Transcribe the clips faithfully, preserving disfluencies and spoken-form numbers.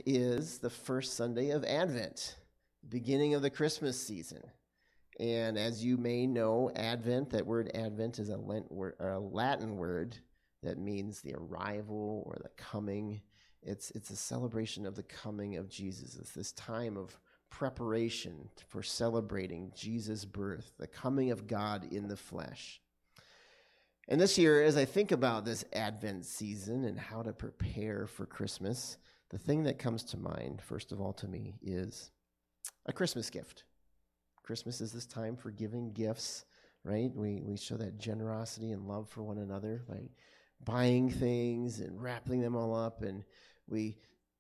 is the first Sunday of Advent, beginning of the Christmas season. And as you may know, Advent, that word Advent is a, Lent word, a Latin word that means the arrival or the coming. It's, it's a celebration of the coming of Jesus. It's this time of preparation for celebrating Jesus' birth, the coming of God in the flesh. And this year, as I think about this Advent season and how to prepare for Christmas, the thing that comes to mind, first of all, to me, is a Christmas gift. Christmas is this time for giving gifts, right? We we show that generosity and love for one another by buying things and wrapping them all up, and we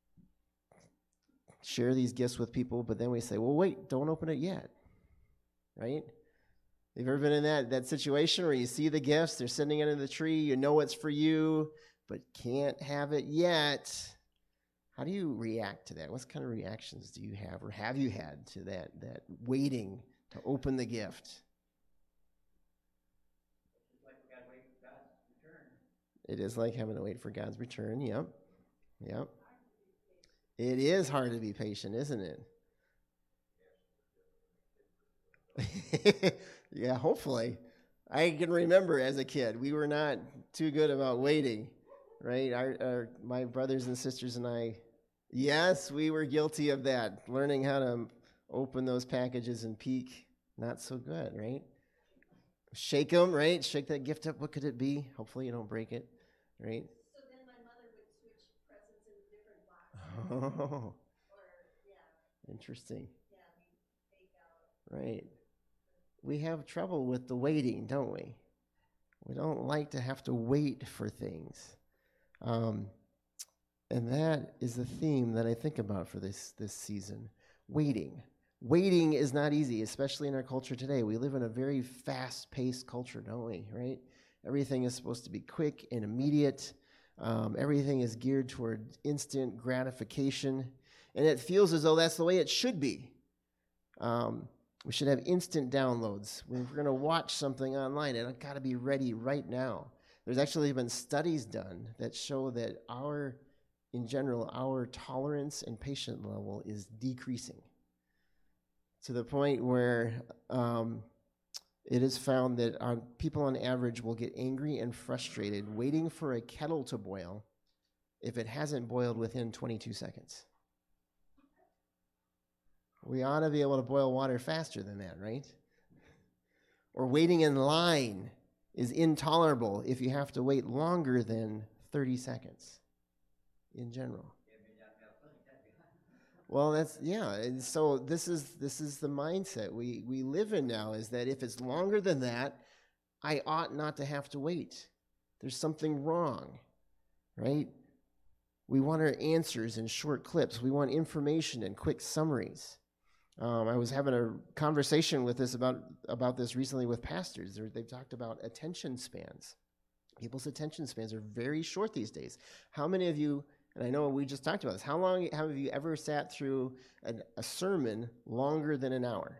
share these gifts with people, but then we say, well, wait, don't open it yet, right? Have you ever been in that, that situation where you see the gifts, they're sitting under the tree, you know it's for you, but can't have it yet? How do you react to that? What kind of reactions do you have or have you had to that, that waiting to open the gift? It's like we gotta wait for God's return. It is like having to wait for God's return, yep, yep. It is hard to be patient, isn't it? Yeah, hopefully. I can remember as a kid, we were not too good about waiting, right? Our, our my brothers and sisters and I, yes, we were guilty of that. Learning how to open those packages and peek, not so good, right? Shake them, right? Shake that gift up. What could it be? Hopefully you don't break it, right? So then my mother would switch presents into different boxes. Oh, Or, yeah, interesting. yeah, we take out. Right. We have trouble with the waiting, don't we? We don't like to have to wait for things. Um, and that is the theme that I think about for this, this season. Waiting. Waiting is not easy, especially in our culture today. We live in a very fast-paced culture, don't we, right? Everything is supposed to be quick and immediate. Um, everything is geared toward instant gratification. And it feels as though that's the way it should be. Um, we should have instant downloads. When we're going to watch something online, it's got to be ready right now. There's actually been studies done that show that our, in general, our tolerance and patient level is decreasing to the point where um, it is found that our people on average will get angry and frustrated waiting for a kettle to boil if it hasn't boiled within twenty-two seconds. We ought to be able to boil water faster than that, right? Or waiting in line is intolerable if you have to wait longer than thirty seconds in general. Well, that's, yeah, and so this is this is the mindset we, we live in now, is that if it's longer than that, I ought not to have to wait. There's something wrong, right? We want our answers in short clips. We want information in quick summaries. Um, I was having a conversation with this about, about this recently with pastors. They're, they've talked about attention spans. People's attention spans are very short these days. How many of you, and I know we just talked about this, how long have you ever sat through an, a sermon longer than an hour?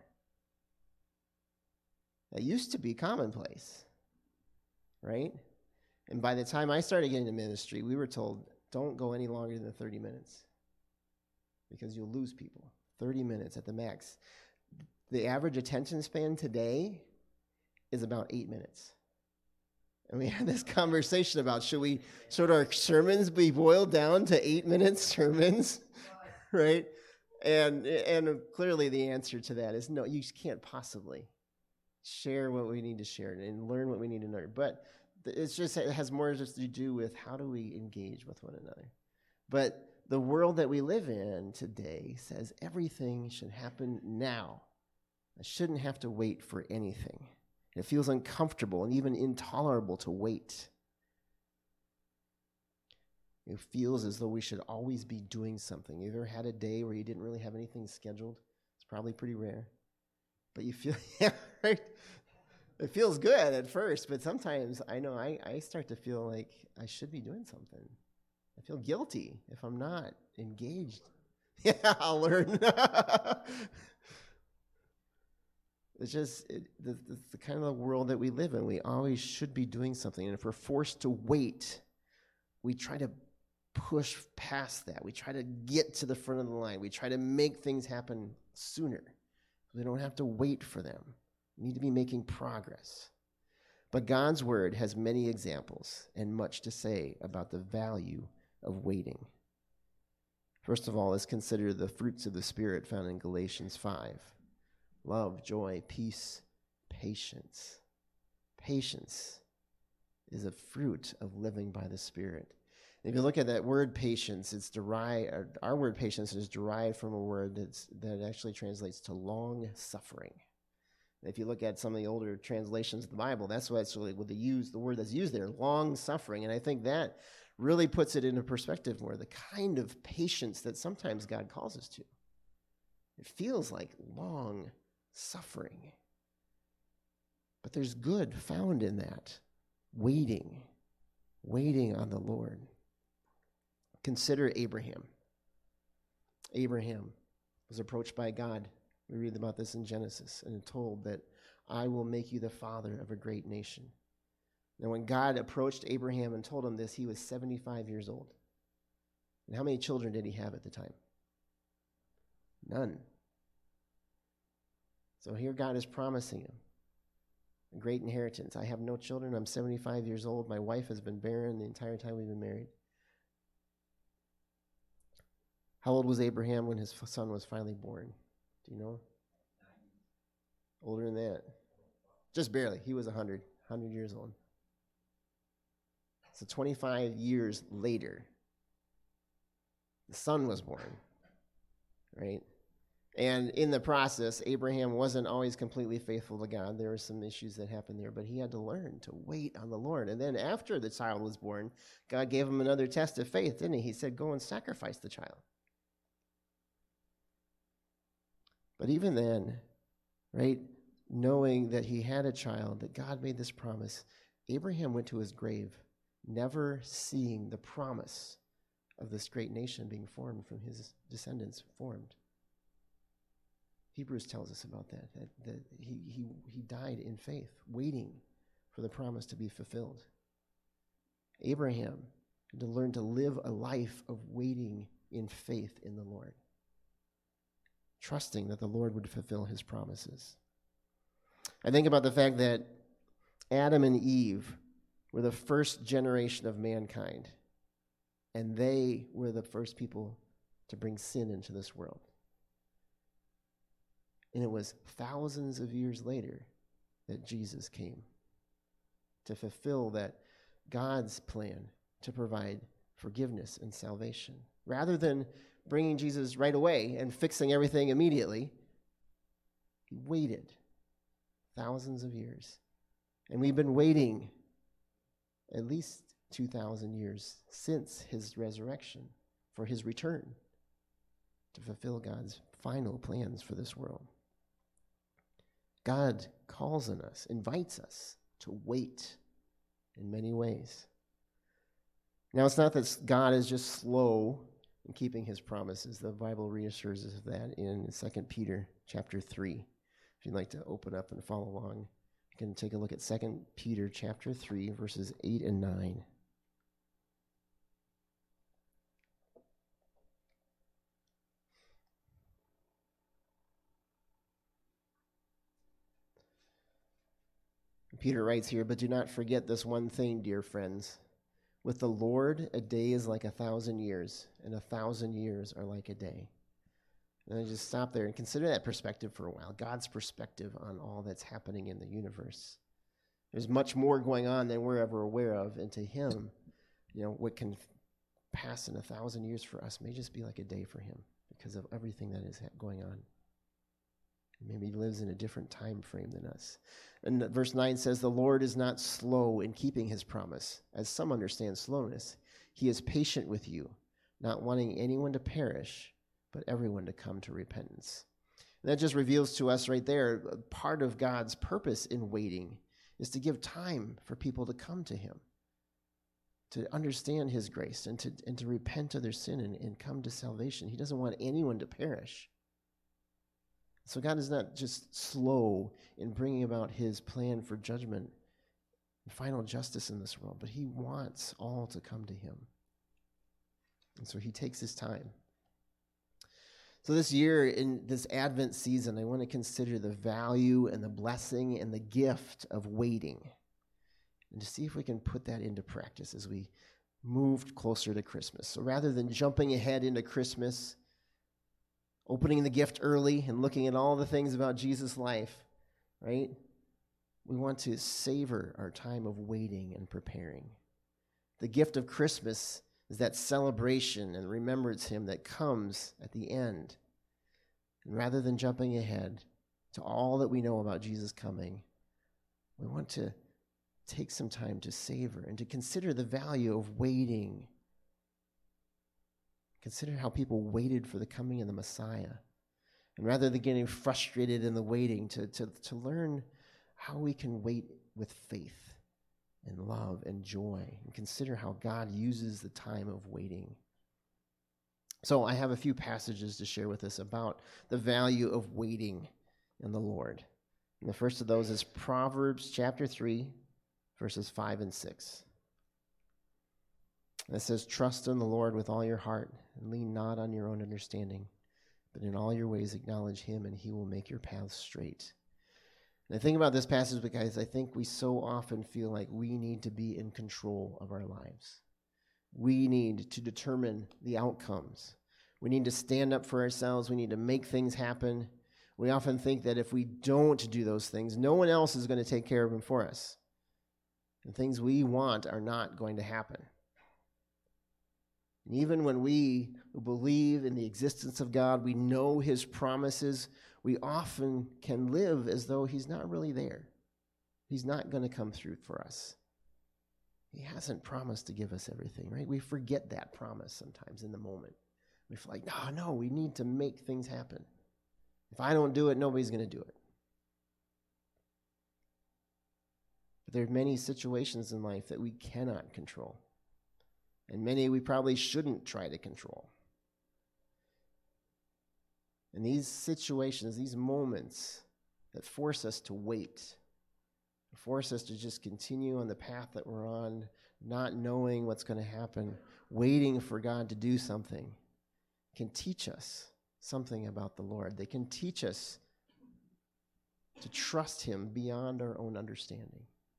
That used to be commonplace, right? And by the time I started getting into ministry, we were told, don't go any longer than thirty minutes because you'll lose people. thirty minutes at the max. The average attention span today is about eight minutes. And we had this conversation about, should we, should our sermons be boiled down to eight minute sermons, right? And and clearly the answer to that is no, you can't possibly share what we need to share and learn what we need to learn. But it's just, it has more just to do with how do we engage with one another. But the world that we live in today says everything should happen now. I shouldn't have to wait for anything. It feels uncomfortable and even intolerable to wait. It feels as though we should always be doing something. You ever had a day where you didn't really have anything scheduled? It's probably pretty rare. But you feel, yeah, right? It feels good at first, but sometimes I know I, I start to feel like I should be doing something. I feel guilty if I'm not engaged. Yeah, I'll learn. It's just it, the, the, the kind of world that we live in. We always should be doing something. And if we're forced to wait, we try to push past that. We try to get to the front of the line. We try to make things happen sooner. We don't have to wait for them. We need to be making progress. But God's word has many examples and much to say about the value of waiting. First of all, let's consider the fruits of the Spirit found in Galatians five. Love, joy, peace, patience. Patience is a fruit of living by the Spirit. If you look at that word patience, it's derived, our word patience is derived from a word that's, that actually translates to long suffering. If you look at some of the older translations of the Bible, that's what it's really what they use, the word that's used there, long suffering. And I think that really puts it into perspective more, the kind of patience that sometimes God calls us to. It feels like long suffering. But there's good found in that, waiting, waiting on the Lord. Consider Abraham. Abraham was approached by God. We read about this in Genesis, and told that I will make you the father of a great nation. Now, when God approached Abraham and told him this, he was seventy-five years old. And how many children did he have at the time? None. So here God is promising him a great inheritance. I have no children. I'm seventy-five years old. My wife has been barren the entire time we've been married. How old was Abraham when his son was finally born? Do you know? Older than that. Just barely. He was one hundred, one hundred years old. So twenty-five years later, the son was born, right? And in the process, Abraham wasn't always completely faithful to God. There were some issues that happened there, but he had to learn to wait on the Lord. And then after the child was born, God gave him another test of faith, didn't he? He said, go and sacrifice the child. But even then, right, knowing that he had a child, that God made this promise, Abraham went to his grave, never seeing the promise of this great nation being formed from his descendants formed. Hebrews tells us about that, that, that he, he, he died in faith, waiting for the promise to be fulfilled. Abraham had to learn to live a life of waiting in faith in the Lord, trusting that the Lord would fulfill his promises. I think about the fact that Adam and Eve were the first generation of mankind, and they were the first people to bring sin into this world. And it was thousands of years later that Jesus came to fulfill that God's plan to provide forgiveness and salvation. Rather than bringing Jesus right away and fixing everything immediately, he waited thousands of years. And we've been waiting at least two thousand years since his resurrection for his return to fulfill God's final plans for this world. God calls on us, invites us to wait in many ways. Now, it's not that God is just slow in keeping his promises. The Bible reassures us of that in Second Peter chapter three. If you'd like to open up and follow along, you can take a look at Second Peter chapter three, verses eight and nine. Peter writes here, but do not forget this one thing, dear friends. With the Lord, a day is like a thousand years, and a thousand years are like a day. And I just stop there and consider that perspective for a while, God's perspective on all that's happening in the universe. There's much more going on than we're ever aware of, and to him, you know, what can pass in a thousand years for us may just be like a day for him because of everything that is going on. Maybe he lives in a different time frame than us. And verse nine says, the Lord is not slow in keeping his promise, as some understand slowness. He is patient with you, not wanting anyone to perish, but everyone to come to repentance. And that just reveals to us right there, part of God's purpose in waiting is to give time for people to come to him, to understand his grace and to, and to repent of their sin and, and come to salvation. He doesn't want anyone to perish. So God is not just slow in bringing about his plan for judgment and final justice in this world, but he wants all to come to him. And so he takes his time. So this year, in this Advent season, I want to consider the value and the blessing and the gift of waiting, and to see if we can put that into practice as we move closer to Christmas. So rather than jumping ahead into Christmas, opening the gift early and looking at all the things about Jesus' life, right? We want to savor our time of waiting and preparing. The gift of Christmas is that celebration and remembrance him that comes at the end. And rather than jumping ahead to all that we know about Jesus coming, we want to take some time to savor and to consider the value of waiting. Consider how people waited for the coming of the Messiah. And rather than getting frustrated in the waiting, to, to, to learn how we can wait with faith and love and joy, and consider how God uses the time of waiting. So I have a few passages to share with us about the value of waiting in the Lord. And the first of those is Proverbs chapter three, verses five and six. And it says, "Trust in the Lord with all your heart, and lean not on your own understanding, but in all your ways acknowledge him, and he will make your paths straight." And I think about this passage because I think we so often feel like we need to be in control of our lives. We need to determine the outcomes. We need to stand up for ourselves. We need to make things happen. We often think that if we don't do those things, no one else is going to take care of them for us. And things we want are not going to happen. And even when we believe in the existence of God, we know his promises, we often can live as though he's not really there. He's not going to come through for us. He hasn't promised to give us everything, right? We forget that promise sometimes in the moment. We feel like, no, no, we need to make things happen. If I don't do it, nobody's going to do it. But there are many situations in life that we cannot control. And many we probably shouldn't try to control. And these situations, these moments that force us to wait, force us to just continue on the path that we're on, not knowing what's going to happen, waiting for God to do something, can teach us something about the Lord. They can teach us to trust him beyond our own understanding.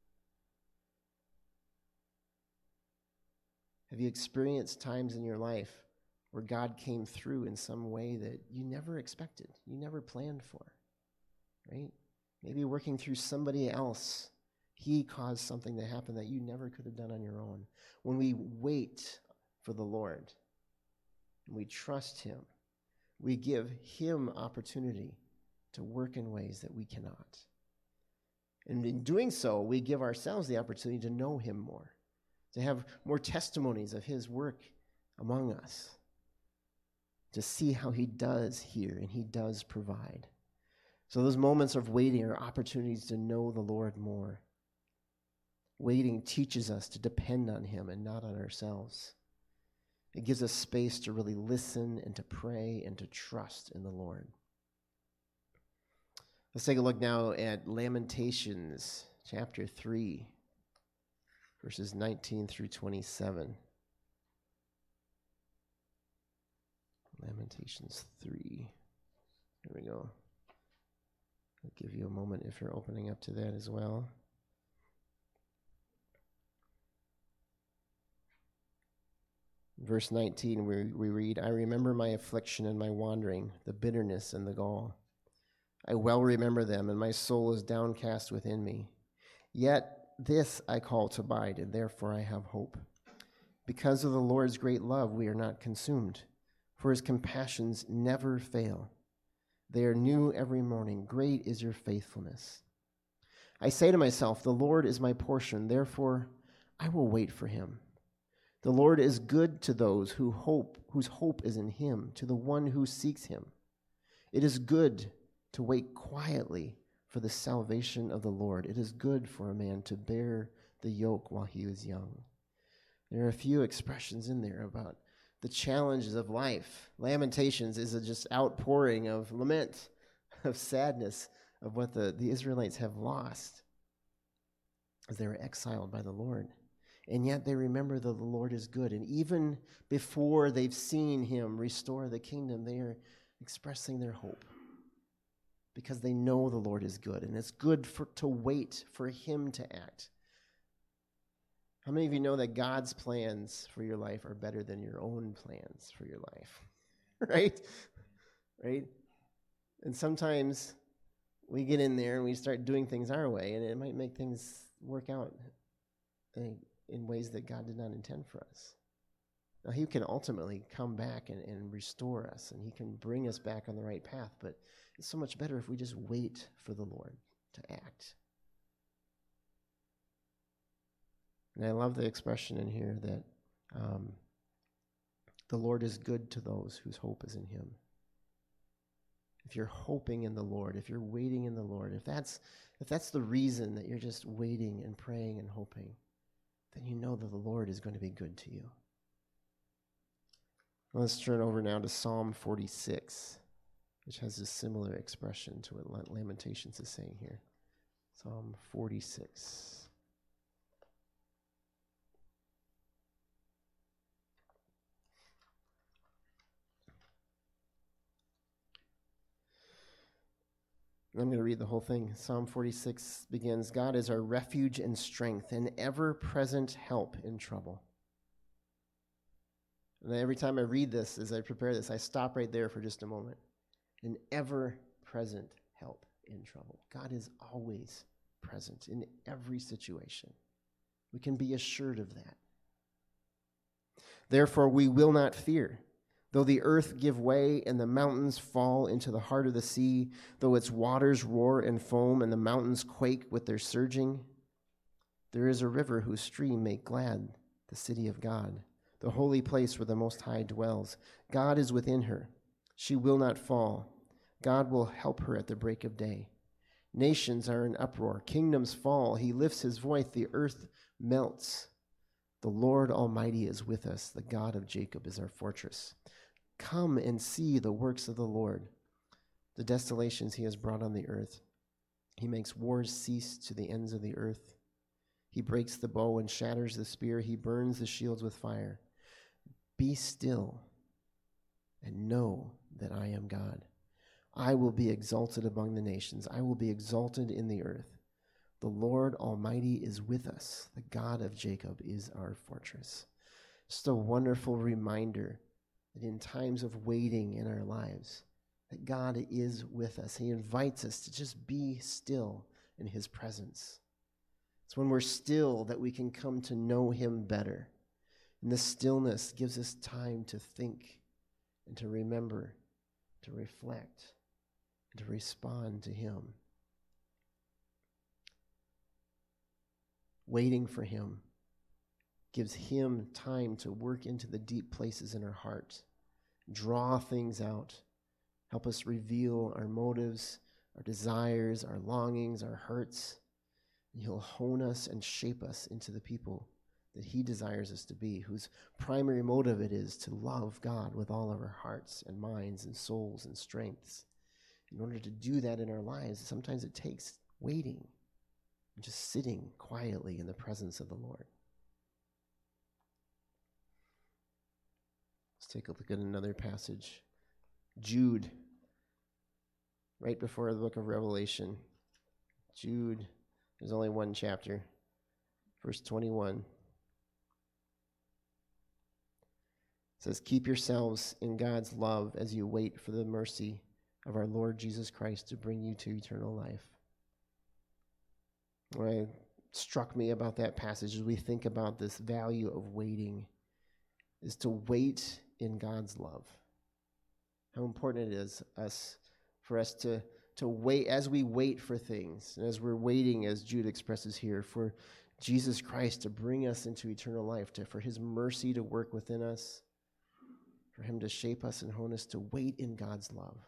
Have you experienced times in your life where God came through in some way that you never expected, you never planned for, right? Maybe working through somebody else, he caused something to happen that you never could have done on your own. When we wait for the Lord, and we trust him, we give him opportunity to work in ways that we cannot. And in doing so, we give ourselves the opportunity to know him more, to have more testimonies of his work among us, to see how he does hear and he does provide. So those moments of waiting are opportunities to know the Lord more. Waiting teaches us to depend on him and not on ourselves. It gives us space to really listen and to pray and to trust in the Lord. Let's take a look now at Lamentations chapter three, verses nineteen through twenty-seven. Lamentations three. Here we go. I'll give you a moment if you're opening up to that as well. Verse nineteen, we, we read, "I remember my affliction and my wandering, the bitterness and the gall. I well remember them, and my soul is downcast within me. Yet this I call to abide, and therefore I have hope. Because of the Lord's great love, we are not consumed, for his compassions never fail. They are new every morning. Great is your faithfulness. I say to myself, the Lord is my portion, therefore I will wait for him. The Lord is good to those who hope, whose hope is in him, to the one who seeks him. It is good to wait quietly for the salvation of the Lord. It is good for a man to bear the yoke while he is young." There are a few expressions in there about the challenges of life. Lamentations is a just outpouring of lament, of sadness, of what the, the Israelites have lost as they were exiled by the Lord. And yet they remember that the Lord is good. And even before they've seen him restore the kingdom, they are expressing their hope because they know the Lord is good. And it's good for, to wait for him to act. How many of you know that God's plans for your life are better than your own plans for your life? Right? Right? And sometimes we get in there and we start doing things our way, and it might make things work out in, in ways that God did not intend for us. Now, he can ultimately come back and, and restore us, and he can bring us back on the right path, but it's so much better if we just wait for the Lord to act. And I love the expression in here that um, the Lord is good to those whose hope is in him. If you're hoping in the Lord, if you're waiting in the Lord, if that's if that's the reason that you're just waiting and praying and hoping, then you know that the Lord is going to be good to you. Let's turn over now to Psalm forty-six, which has a similar expression to what Lamentations is saying here. Psalm forty-six. I'm going to read the whole thing. Psalm forty-six begins, God is our refuge and strength, an ever-present help in trouble. And every time I read this, as I prepare this, I stop right there for just a moment. An ever-present help in trouble. God is always present in every situation. We can be assured of that. Therefore, we will not fear. Though the earth give way and the mountains fall into the heart of the sea, though its waters roar and foam and the mountains quake with their surging, there is a river whose stream make glad the city of God, the holy place where the Most High dwells. God is within her. She will not fall. God will help her at the break of day. Nations are in uproar. Kingdoms fall. He lifts his voice. The earth melts. The Lord Almighty is with us. The God of Jacob is our fortress. Come and see the works of the Lord, the desolations he has brought on the earth. He makes wars cease to the ends of the earth. He breaks the bow and shatters the spear. He burns the shields with fire. Be still and know that I am God. I will be exalted among the nations. I will be exalted in the earth. The Lord Almighty is with us. The God of Jacob is our fortress. Just a wonderful reminder that in times of waiting in our lives, that God is with us. He invites us to just be still in his presence. It's when we're still that we can come to know him better. And this stillness gives us time to think and to remember, to reflect, and to respond to him. Waiting for him gives him time to work into the deep places in our heart, draw things out, help us reveal our motives, our desires, our longings, our hurts. And he'll hone us and shape us into the people that he desires us to be, whose primary motive it is to love God with all of our hearts and minds and souls and strengths. In order to do that in our lives, sometimes it takes waiting and just sitting quietly in the presence of the Lord. Let's take a look at another passage. Jude, right before the book of Revelation. Jude, there's only one chapter, verse twenty-one. It says, keep yourselves in God's love as you wait for the mercy of our Lord Jesus Christ to bring you to eternal life. What struck me about that passage as we think about this value of waiting is to wait in God's love. How important it is us for us to, to wait as we wait for things, and as we're waiting, as Jude expresses here, for Jesus Christ to bring us into eternal life, to, for his mercy to work within us, for him to shape us and hone us, to wait in God's love.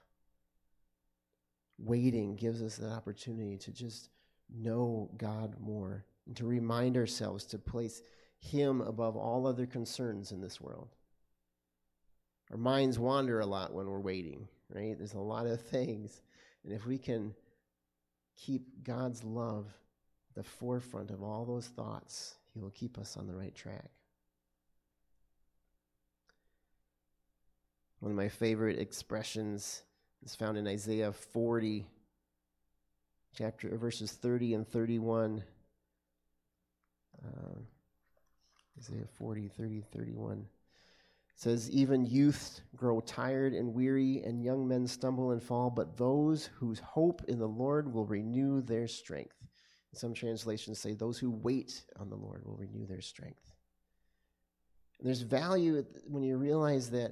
Waiting gives us that opportunity to just know God more and to remind ourselves to place him above all other concerns in this world. Our minds wander a lot when we're waiting, right? There's a lot of things. And if we can keep God's love at the forefront of all those thoughts, He will keep us on the right track. One of my favorite expressions is found in Isaiah forty, chapter verses thirty and thirty-one. Uh, Isaiah forty, thirty, thirty-one. It says, even youths grow tired and weary, and young men stumble and fall, but those whose hope in the Lord will renew their strength. Some translations say those who wait on the Lord will renew their strength. And there's value when you realize that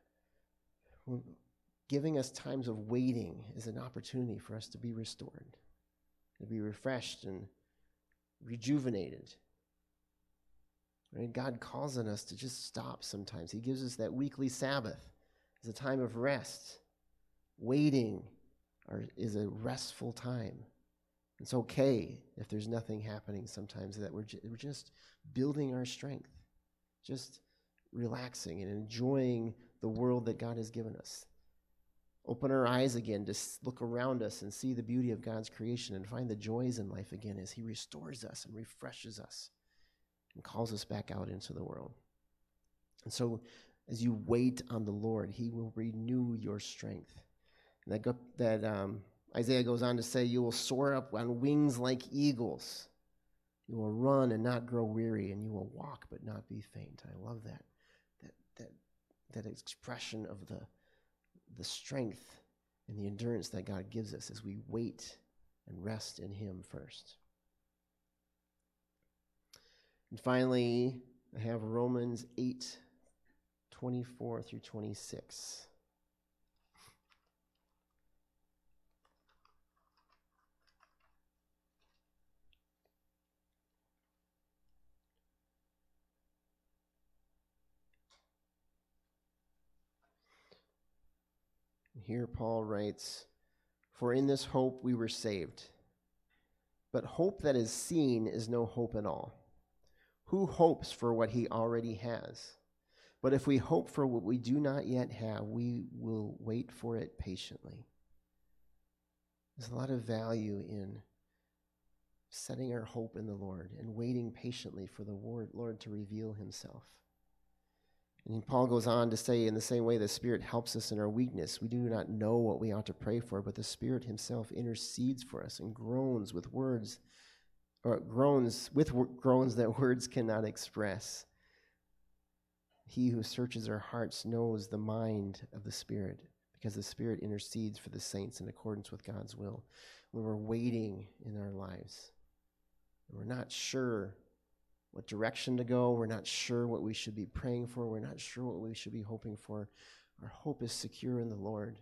giving us times of waiting is an opportunity for us to be restored, to be refreshed and rejuvenated. Right? God calls on us to just stop sometimes. He gives us that weekly Sabbath as a time of rest. Waiting are, is a restful time. It's okay if there's nothing happening sometimes, that we're, ju- we're just building our strength, just relaxing and enjoying the world that God has given us. Open our eyes again to look around us and see the beauty of God's creation and find the joys in life again as he restores us and refreshes us and calls us back out into the world. And so as you wait on the Lord, he will renew your strength. And that, go, that um, Isaiah goes on to say, you will soar up on wings like eagles. You will run and not grow weary, and you will walk but not be faint. I love that. That that that expression of the the strength and the endurance that God gives us as we wait and rest in him first. And finally, I have Romans eight, twenty-four through twenty-six. Here Paul writes, for in this hope we were saved. But hope that is seen is no hope at all. Who hopes for what he already has? But if we hope for what we do not yet have, we will wait for it patiently. There's a lot of value in setting our hope in the Lord and waiting patiently for the Lord to reveal himself. And Paul goes on to say, in the same way the Spirit helps us in our weakness. We do not know what we ought to pray for, but the Spirit himself intercedes for us and groans with words, or groans with groans that words cannot express. He who searches our hearts knows the mind of the Spirit, because the Spirit intercedes for the saints in accordance with God's will. When we're waiting in our lives, and we're not sure what direction to go, we're not sure what we should be praying for, we're not sure what we should be hoping for, our hope is secure in the Lord.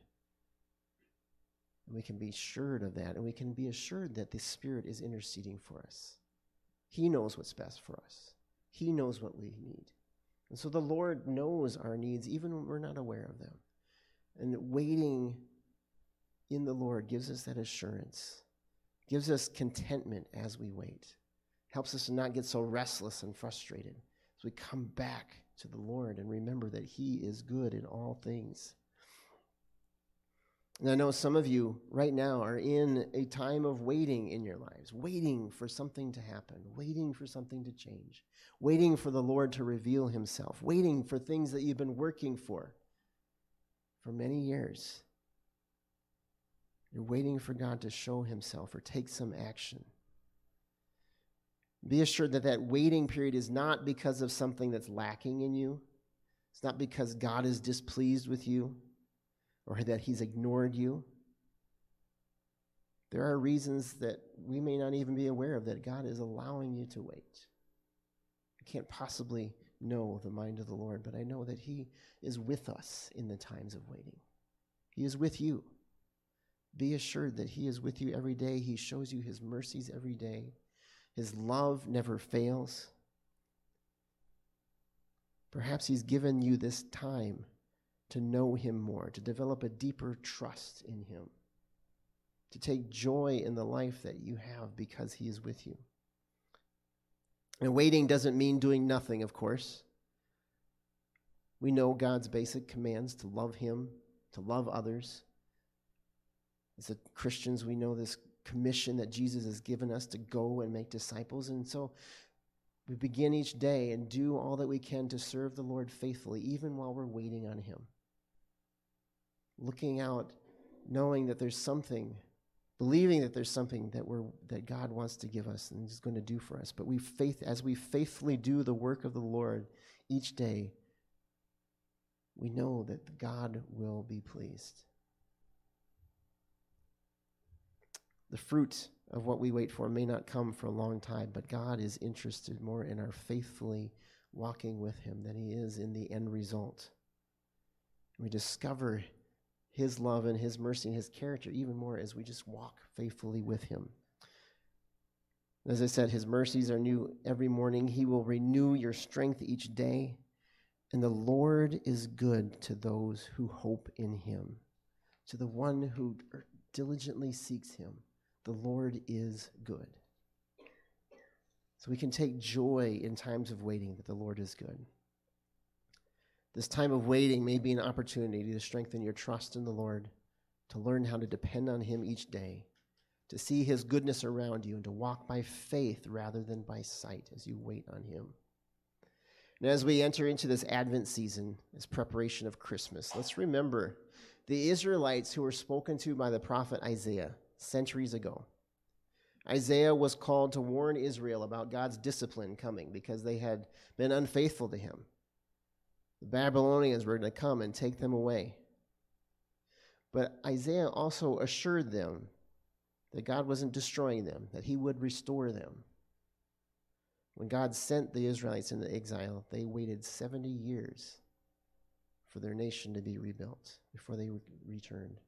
And we can be assured of that, and we can be assured that the Spirit is interceding for us. He knows what's best for us. He knows what we need. And so the Lord knows our needs, even when we're not aware of them. And waiting in the Lord gives us that assurance, gives us contentment as we wait. Helps us to not get so restless and frustrated as we come back to the Lord and remember that he is good in all things. And I know some of you right now are in a time of waiting in your lives, waiting for something to happen, waiting for something to change, waiting for the Lord to reveal himself, waiting for things that you've been working for for many years. You're waiting for God to show himself or take some action. Be assured that that waiting period is not because of something that's lacking in you. It's not because God is displeased with you or that he's ignored you. There are reasons that we may not even be aware of that God is allowing you to wait. I can't possibly know the mind of the Lord, but I know that he is with us in the times of waiting. He is with you. Be assured that he is with you every day. He shows you his mercies every day. His love never fails. Perhaps he's given you this time to know him more, to develop a deeper trust in him, to take joy in the life that you have because he is with you. And waiting doesn't mean doing nothing, of course. We know God's basic commands to love him, to love others. As Christians, we know this commission that Jesus has given us to go and make disciples. And so we begin each day and do all that we can to serve the Lord faithfully, even while we're waiting on him. Looking out, knowing that there's something, believing that there's something that we're that God wants to give us and is going to do for us. But we faith as we faithfully do the work of the Lord each day, we know that God will be pleased. The fruit of what we wait for may not come for a long time, but God is interested more in our faithfully walking with him than he is in the end result. We discover his love and his mercy and his character even more as we just walk faithfully with him. As I said, his mercies are new every morning. He will renew your strength each day. And the Lord is good to those who hope in him, to the one who diligently seeks him. The Lord is good. So we can take joy in times of waiting that the Lord is good. This time of waiting may be an opportunity to strengthen your trust in the Lord, to learn how to depend on him each day, to see his goodness around you, and to walk by faith rather than by sight as you wait on him. And as we enter into this Advent season, this preparation of Christmas, let's remember the Israelites who were spoken to by the prophet Isaiah centuries ago. Isaiah was called to warn Israel about God's discipline coming because they had been unfaithful to him. The Babylonians were going to come and take them away. But Isaiah also assured them that God wasn't destroying them, that he would restore them. When God sent the Israelites into exile, they waited seventy years for their nation to be rebuilt before they re- returned.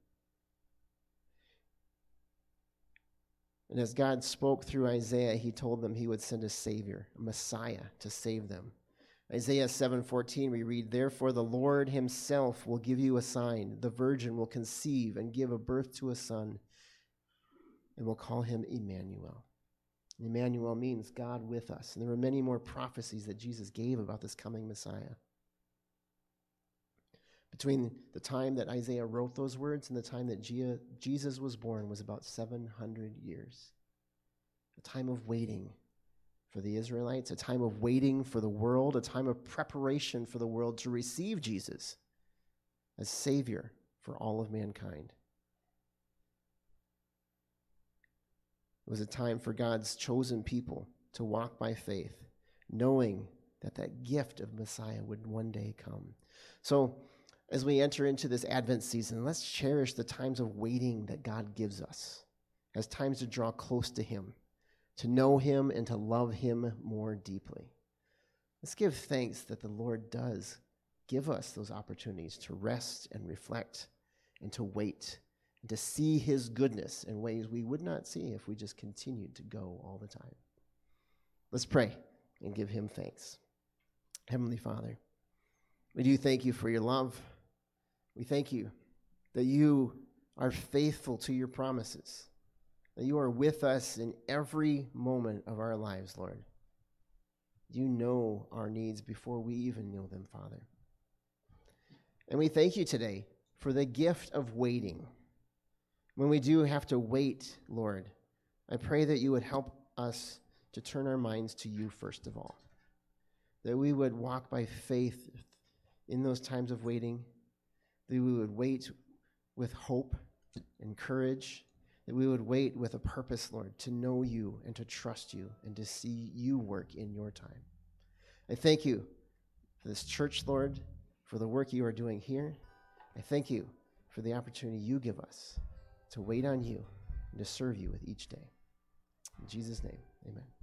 And as God spoke through Isaiah, he told them he would send a Savior, a Messiah, to save them. Isaiah seven fourteen, we read, "Therefore the Lord himself will give you a sign. The virgin will conceive and give a birth to a son, and will call him Emmanuel." Emmanuel means God with us. And there were many more prophecies that Jesus gave about this coming Messiah. Between the time that Isaiah wrote those words and the time that Jesus was born was about seven hundred years. A time of waiting for the Israelites, a time of waiting for the world, a time of preparation for the world to receive Jesus as Savior for all of mankind. It was a time for God's chosen people to walk by faith, knowing that that gift of Messiah would one day come. So as we enter into this Advent season, let's cherish the times of waiting that God gives us as times to draw close to him, to know him and to love him more deeply. Let's give thanks that the Lord does give us those opportunities to rest and reflect and to wait and to see his goodness in ways we would not see if we just continued to go all the time. Let's pray and give him thanks. Heavenly Father, we do thank you for your love. We thank you that you are faithful to your promises, that you are with us in every moment of our lives, Lord. You know our needs before we even know them, Father. And we thank you today for the gift of waiting. When we do have to wait, Lord, I pray that you would help us to turn our minds to you first of all, that we would walk by faith in those times of waiting, that we would wait with hope and courage, that we would wait with a purpose, Lord, to know you and to trust you and to see you work in your time. I thank you for this church, Lord, for the work you are doing here. I thank you for the opportunity you give us to wait on you and to serve you with each day. In Jesus' name, amen.